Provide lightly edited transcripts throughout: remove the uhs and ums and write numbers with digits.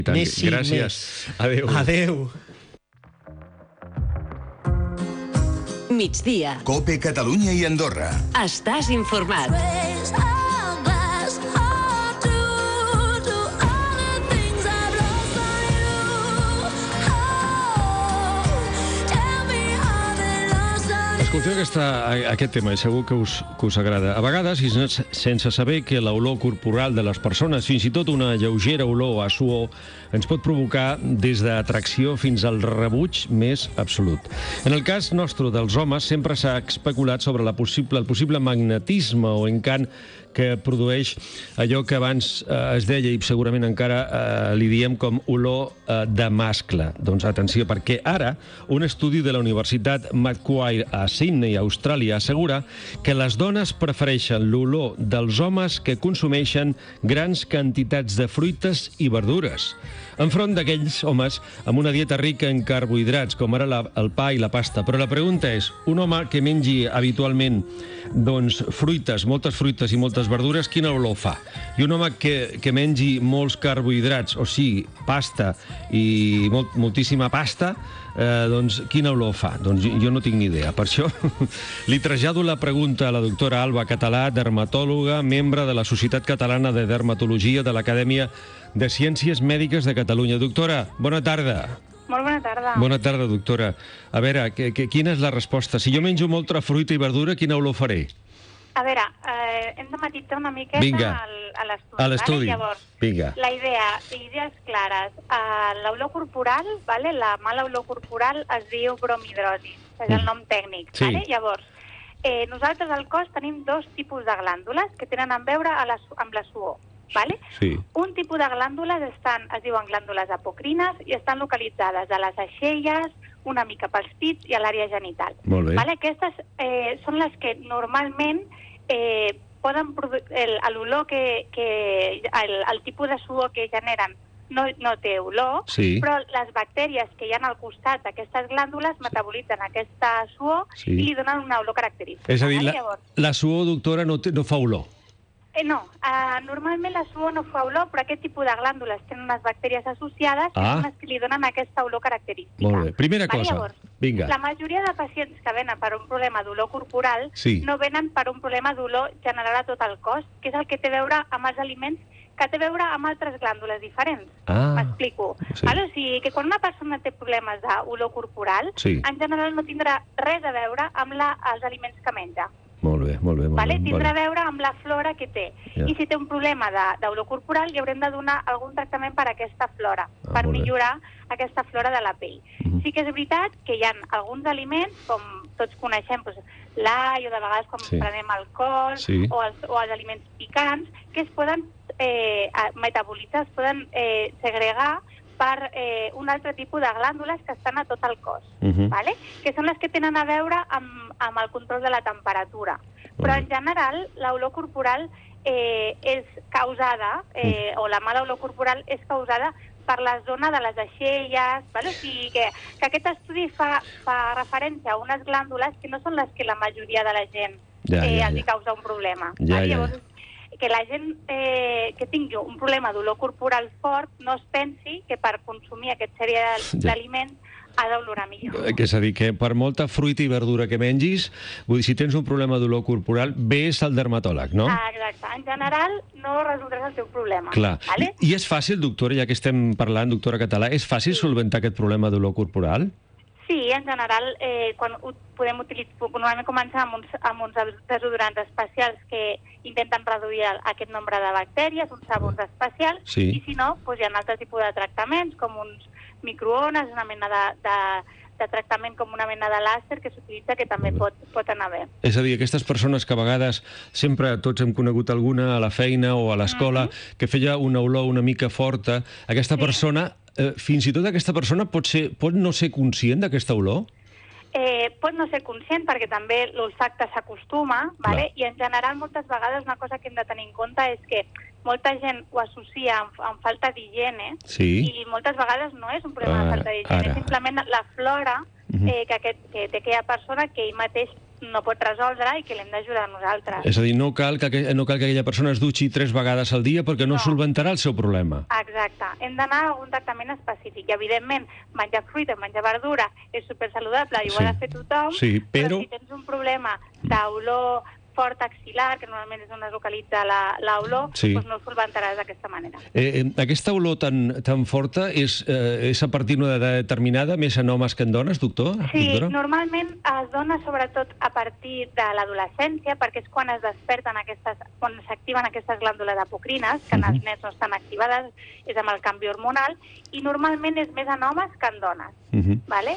Messi, gràcies. Adéu. Adéu. Migdia. COPE Catalunya i Andorra. Estàs informat. Escolteu aquest tema i segur que us agrada. A vegades, sense saber que l'olor corporal de les persones, fins i tot una lleugera olor a suor, ens pot provocar des d'atracció fins al rebuig més absolut. En el cas nostre dels homes, sempre s'ha especulat sobre el possible magnetisme o encant que produeix allò que abans es deia i segurament encara li diem com olor de mascle. Doncs atenció, perquè ara un estudi de la Universitat Macquarie a Sydney, Austràlia, assegura que les dones prefereixen l'olor dels homes que consumeixen grans quantitats de fruites i verdures, enfront d'aquells homes amb una dieta rica en carbohidrats, com ara el pa i la pasta. Però la pregunta és, un home que mengi habitualment fruites, moltes fruites i moltes verdures, quina olor fa? I un home que mengi molts carbohidrats, o sigui, pasta i moltíssima pasta, quina olor fa? Doncs jo no tinc ni idea. Per això li trasllado la pregunta a la doctora Alba Català, dermatòloga, membre de la Societat Catalana de Dermatologia de l'Acadèmia de Ciències Mèdiques de Catalunya. Doctora, bona tarda. Molt bona tarda. Bona tarda, doctora. A veure, quina és la resposta? Si jo menjo molta fruita i verdura, quina olor faré? A veure, hem de matitzar una miqueta a l'estudi. Llavors, la idees clares. L'olor corporal, la mala olor corporal es diu bromhidrosi, és el nom tècnic. Llavors, nosaltres al cos tenim dos tipus de glàndules que tenen a veure amb la suor. Un tipus de glàndules es diuen glàndules apocrines i estan localitzades a les aixelles, una mica pels pits i a l'àrea genital. Aquestes són les que normalment poden produir l'olor el tipus de suor que generen no té olor, però les bactèries que hi ha al costat d'aquestes glàndules metabolitzen aquesta suor i li donen una olor característica. És a dir, la suor, doctora, no fa olor. No, normalment la suor no fa olor, però aquest tipus de glàndules tenen unes bactèries associades que són les que li donen aquesta olor característica. Molt bé. Primera cosa, vinga. La majoria de pacients que venen per un problema d'olor corporal no venen per un problema d'olor general a tot el cos, que és el que té a veure amb els aliments, que té a veure amb altres glàndules diferents. M'explico. O sigui, que quan una persona té problemes d'olor corporal, en general no tindrà res a veure amb els aliments que menja. Molt bé. Tindrà a veure amb la flora que té. I si té un problema d'olor corporal, li haurem de donar algun tractament per a aquesta flora, per millorar aquesta flora de la pell. Sí que és veritat que hi ha alguns aliments, com tots coneixem, l'all, o de vegades quan prenem alcohol, o els aliments picants, que es poden metabolitzar, es poden segregar per un altre tipus de glàndules que estan a tot el cos, que són les que tenen a veure amb el control de la temperatura. Però en general l'olor corporal és causada, o la mala olor corporal és causada per la zona de les aixelles, o sigui que aquest estudi fa referència a unes glàndules que no són les que la majoria de la gent els causa un problema. Llavors, que la gent que tingui un problema d'olor corporal fort no es pensi que per consumir aquest sèrie d'aliments ha d'olorar millor. És a dir, que per molta fruita i verdura que mengis, vull dir, si tens un problema d'olor corporal, ves al dermatòleg, no? Exacte. En general, no resoldràs el teu problema. Clar. I és fàcil, doctora, ja que estem parlant, doctora Català, és fàcil solventar aquest problema d'olor corporal? Sí, en general, quan podem utilitzar, normalment comencem amb uns desodorants especials que intenten reduir aquest nombre de bactèries, uns sabons especials, i si no, hi ha altres tipus de tractaments, com uns microones, una mena de tractament com una mena de làser que s'utilitza que també pot anar bé. És a dir, aquestes persones que a vegades sempre tots hem conegut alguna a la feina o a l'escola que feia una olor una mica forta, aquesta persona, fins i tot aquesta persona pot no ser conscient d'aquesta olor? Pot no ser conscient perquè també l'olfacte s'acostuma, i en general moltes vegades una cosa que hem de tenir en compte és que molta gent ho associa amb falta d'higiene i moltes vegades no és un problema de falta d'higiene, és simplement la flora que té aquella persona que ell mateix no pot resoldre i que l'hem d'ajudar nosaltres. És a dir, no cal que aquella persona es dutxi 3 vegades al dia perquè no solventarà el seu problema. Exacte. Hem d'anar a algun tractament específic. I, evidentment, menjar fruita, menjar verdura és supersaludable i ho ha de fer tothom, però si tens un problema d'olor fort axilar, que normalment és on es localitza l'olor, doncs no ho solventaràs d'aquesta manera. Aquesta olor tan forta és a partir d'una edat determinada, més en homes que en dones, doctor? Sí, normalment es dona sobretot a partir de l'adolescència, perquè és quan es desperten quan s'activen aquestes glàndules apocrines, que en els nens no estan activades, és amb el canvi hormonal, i normalment és més en homes que en dones. Vale?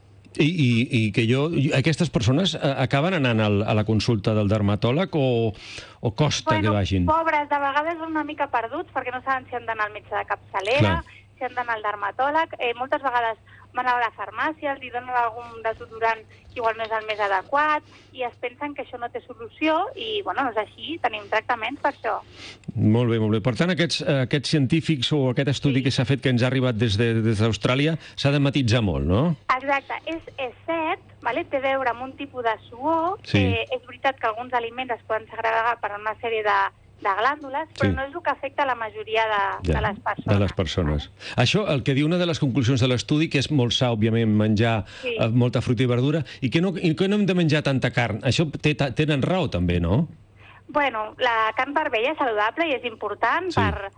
I que aquestes persones acaben anant a la consulta del dermatòleg o costa que vagin? Pobres, de vegades són una mica perduts perquè no saben si han d'anar al metge de capçalera, si han d'anar al dermatòleg. Moltes vegades van a la farmàcia, els donen algun desodorant que igual no és el més adequat i es pensen que això no té solució i, bueno, no és així, tenim tractaments per això. Molt bé, molt bé. Per tant, aquests científics o aquest estudi que s'ha fet, que ens ha arribat des d'Austràlia, s'ha de matisar molt, no? Exacte. És cert, té a veure amb un tipus de suor. És veritat que alguns aliments es poden segregar per una sèrie de glàndules, però no és el que afecta la majoria de les persones. De les persones. Això, el que diu una de les conclusions de l'estudi, que és molt sa, òbviament, menjar molta fruita i verdura, i que no hem de menjar tanta carn. Això tenen raó, també, no? Bueno, la carn vermella és saludable i és important per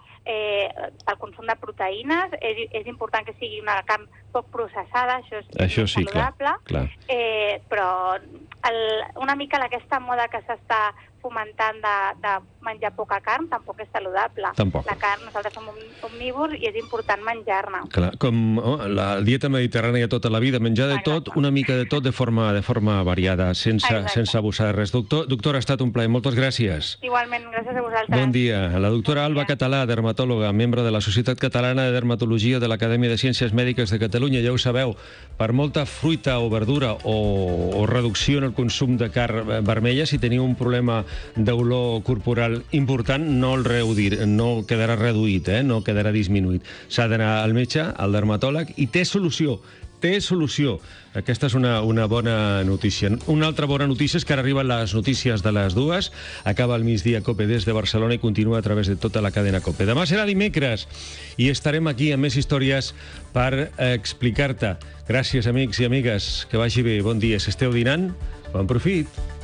el consum de proteïnes. És important que sigui una carn poc processada, això és saludable. Però una mica aquesta moda que s'està fomentant de menjar poca carn tampoc és saludable. La carn, nosaltres som omnívors i és important menjar-ne. Clar, com la dieta mediterrània tota la vida, menjar de tot, una mica de tot de forma variada, sense abusar de res. Doctora, ha estat un plaer, moltes gràcies. Igualment, gràcies a vosaltres. Bon dia. La doctora Alba Català, dermatòloga, membre de la Societat Catalana de Dermatologia de l'Acadèmia de Ciències Mèdiques de Catalunya. Ja ho sabeu, per molta fruita o verdura o reducció en el consum de carn vermella, si teniu un problema d'olor corporal important, no quedarà reduït, no quedarà disminuït. S'ha d'anar al metge, al dermatòleg, i té solució. Té solució. Aquesta és una bona notícia. Una altra bona notícia és que ara arriben les notícies de les 2. Acaba el migdia COPE des de Barcelona i continua a través de tota la cadena COPE. Demà serà dimecres i estarem aquí amb més històries per explicar-te. Gràcies, amics i amigues. Que vagi bé. Bon dia. Si esteu dinant, bon profit.